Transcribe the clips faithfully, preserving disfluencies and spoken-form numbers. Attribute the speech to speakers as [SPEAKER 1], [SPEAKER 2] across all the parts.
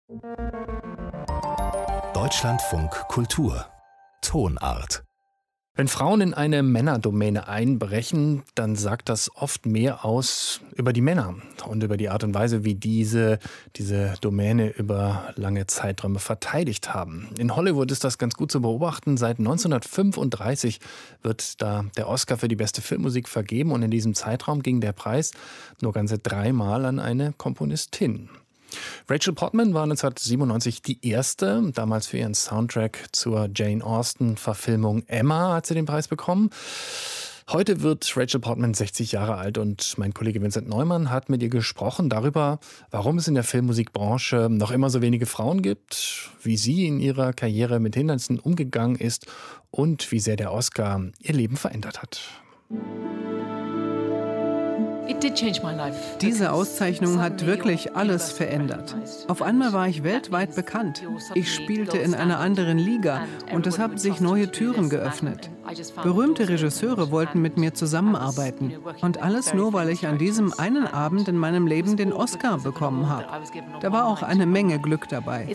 [SPEAKER 1] Deutschlandfunk Kultur Tonart.
[SPEAKER 2] Wenn Frauen in eine Männerdomäne einbrechen, dann sagt das oft mehr aus über die Männer und über die Art und Weise, wie diese diese Domäne über lange Zeiträume verteidigt haben. In Hollywood ist das ganz gut zu beobachten. Seit neunzehnhundertfünfunddreißig wird da der Oscar für die beste Filmmusik vergeben und in diesem Zeitraum ging der Preis nur ganze dreimal an eine Komponistin. Rachel Portman war neunzehnhundertsiebenundneunzig die erste, damals für ihren Soundtrack zur Jane Austen-Verfilmung Emma hat sie den Preis bekommen. Heute wird Rachel Portman sechzig Jahre alt und mein Kollege Vincent Neumann hat mit ihr gesprochen darüber, warum es in der Filmmusikbranche noch immer so wenige Frauen gibt, wie sie in ihrer Karriere mit Hindernissen umgegangen ist und wie sehr der Oscar ihr Leben verändert hat.
[SPEAKER 3] Diese Auszeichnung hat wirklich alles verändert. Auf einmal war ich weltweit bekannt. Ich spielte in einer anderen Liga und es haben sich neue Türen geöffnet. Berühmte Regisseure wollten mit mir zusammenarbeiten. Und alles nur, weil ich an diesem einen Abend in meinem Leben den Oscar bekommen habe. Da war auch eine Menge Glück dabei.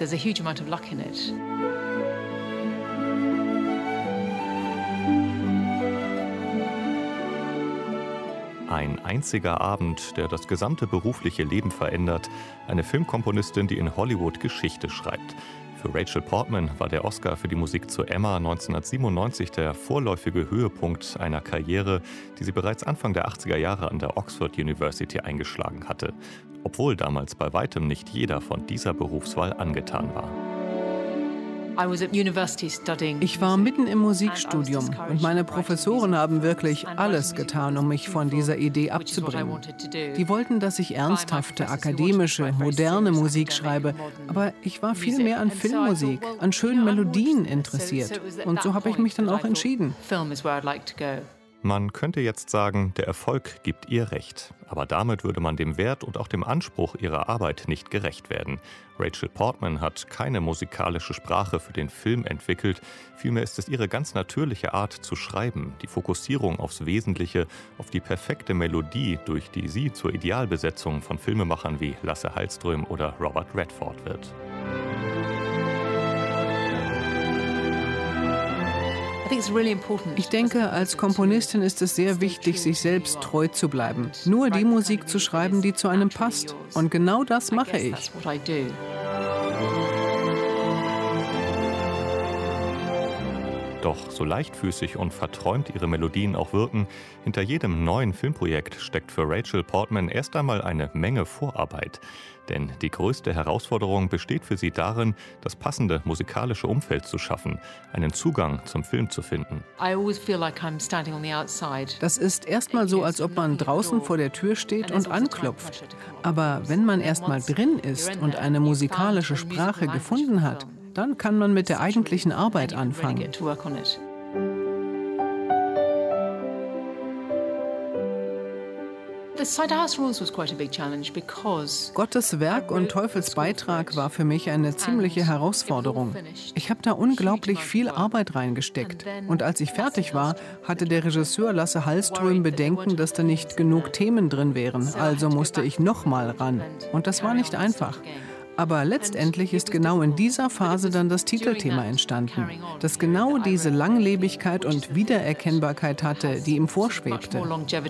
[SPEAKER 4] Ein einziger Abend, der das gesamte berufliche Leben verändert. Eine Filmkomponistin, die in Hollywood Geschichte schreibt. Für Rachel Portman war der Oscar für die Musik zu Emma neunzehnhundertsiebenundneunzig der vorläufige Höhepunkt einer Karriere, die sie bereits Anfang der achtziger Jahre an der Oxford University eingeschlagen hatte. Obwohl damals bei weitem nicht jeder von dieser Berufswahl angetan war.
[SPEAKER 3] Ich war mitten im Musikstudium und meine Professoren haben wirklich alles getan, um mich von dieser Idee abzubringen. Die wollten, dass ich ernsthafte, akademische, moderne Musik schreibe, aber ich war viel mehr an Filmmusik, an schönen Melodien interessiert. Und so habe ich mich dann auch entschieden.
[SPEAKER 4] Man könnte jetzt sagen, der Erfolg gibt ihr recht. Aber damit würde man dem Wert und auch dem Anspruch ihrer Arbeit nicht gerecht werden. Rachel Portman hat keine musikalische Sprache für den Film entwickelt. Vielmehr ist es ihre ganz natürliche Art zu schreiben. Die Fokussierung aufs Wesentliche, auf die perfekte Melodie, durch die sie zur Idealbesetzung von Filmemachern wie Lasse Hallström oder Robert Redford wird.
[SPEAKER 3] Ich denke, als Komponistin ist es sehr wichtig, sich selbst treu zu bleiben. Nur die Musik zu schreiben, die zu einem passt. Und genau das mache ich.
[SPEAKER 4] Doch so leichtfüßig und verträumt ihre Melodien auch wirken, hinter jedem neuen Filmprojekt steckt für Rachel Portman erst einmal eine Menge Vorarbeit. Denn die größte Herausforderung besteht für sie darin, das passende musikalische Umfeld zu schaffen, einen Zugang zum Film zu finden.
[SPEAKER 3] Das ist erstmal so, als ob man draußen vor der Tür steht und anklopft. Aber wenn man erstmal drin ist und eine musikalische Sprache gefunden hat, dann kann man mit der eigentlichen Arbeit anfangen. Gottes Werk und Teufels Beitrag war für mich eine ziemliche Herausforderung. Ich habe da unglaublich viel Arbeit reingesteckt. Und als ich fertig war, hatte der Regisseur Lasse Hallström Bedenken, dass da nicht genug Themen drin wären. Also musste ich nochmal ran. Und das war nicht einfach. Aber letztendlich ist genau in dieser Phase dann das Titelthema entstanden, das genau diese Langlebigkeit und Wiedererkennbarkeit hatte, die ihm vorschwebte.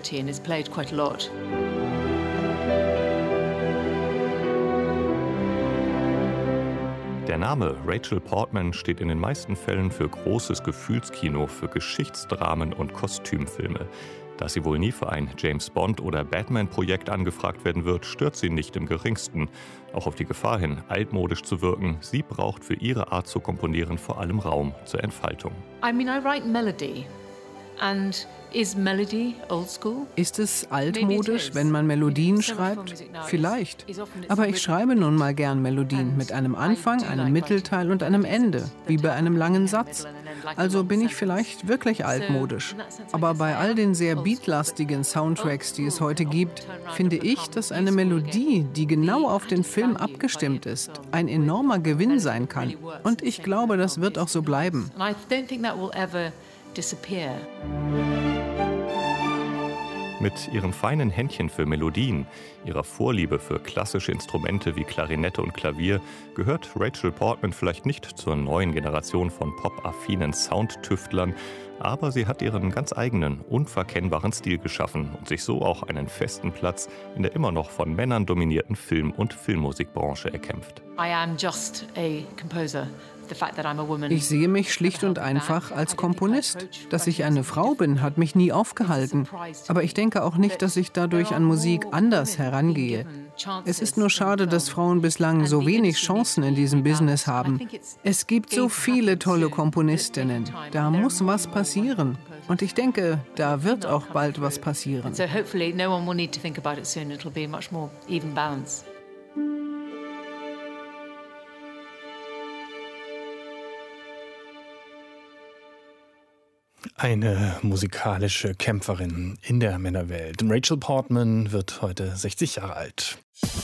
[SPEAKER 4] Der Name Rachel Portman steht in den meisten Fällen für großes Gefühlskino, für Geschichtsdramen und Kostümfilme. Dass sie wohl nie für ein James-Bond- oder Batman-Projekt angefragt werden wird, stört sie nicht im geringsten. Auch auf die Gefahr hin, altmodisch zu wirken, sie braucht für ihre Art zu komponieren vor allem Raum zur Entfaltung.
[SPEAKER 3] I mean, I write melody. And is melody old school? Ist es altmodisch, wenn man Melodien schreibt? Vielleicht. Aber ich schreibe nun mal gern Melodien mit einem Anfang, einem Mittelteil und einem Ende, wie bei einem langen Satz. Also bin ich vielleicht wirklich altmodisch. Aber bei all den sehr beatlastigen Soundtracks, die es heute gibt, finde ich, dass eine Melodie, die genau auf den Film abgestimmt ist, ein enormer Gewinn sein kann. Und ich glaube, das wird auch so bleiben.
[SPEAKER 4] Mit ihrem feinen Händchen für Melodien, ihrer Vorliebe für klassische Instrumente wie Klarinette und Klavier gehört Rachel Portman vielleicht nicht zur neuen Generation von pop-affinen Soundtüftlern, aber sie hat ihren ganz eigenen, unverkennbaren Stil geschaffen und sich so auch einen festen Platz in der immer noch von Männern dominierten Film- und Filmmusikbranche erkämpft.
[SPEAKER 3] I am just a composer. Ich sehe mich schlicht und einfach als Komponist. Dass ich eine Frau bin, hat mich nie aufgehalten. Aber ich denke auch nicht, dass ich dadurch an Musik anders herangehe. Es ist nur schade, dass Frauen bislang so wenig Chancen in diesem Business haben. Es gibt so viele tolle Komponistinnen. Da muss was passieren. Und ich denke, da wird auch bald was passieren.
[SPEAKER 2] Eine musikalische Kämpferin in der Männerwelt. Rachel Portman wird heute sechzig Jahre alt.